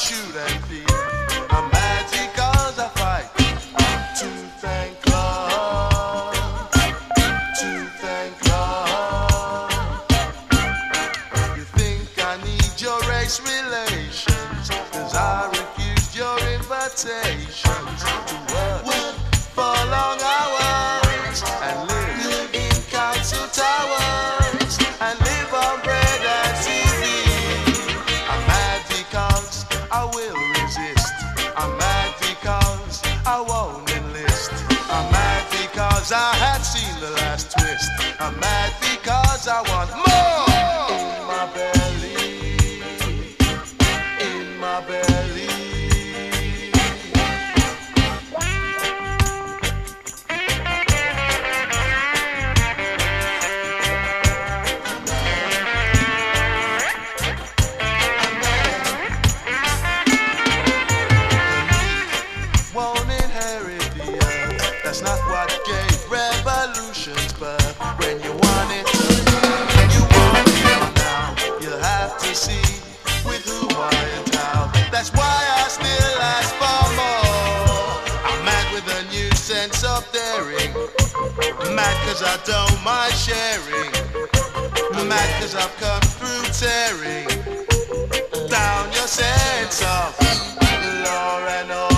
shoot and feel. I'm mad because I fight to thank God, to thank God. You think I need your race relations, 'cause I refused your invitations to work for long hours and live in council towers and live on bread and TV. I'm mad because I will resist. I'm mad because I won't enlist. I'm mad because I had seen the last twist. I'm mad because I want more in my belly, in my belly. Won't inherit the earth. That's not what gave revolutions birth. When you want it, you want it now. You'll have to see with who, why, and how. That's why I still ask for more. I'm mad with a new sense of daring. Mad 'cause I don't mind sharing. Mad 'cause I've come through tearing down your sense of law and order.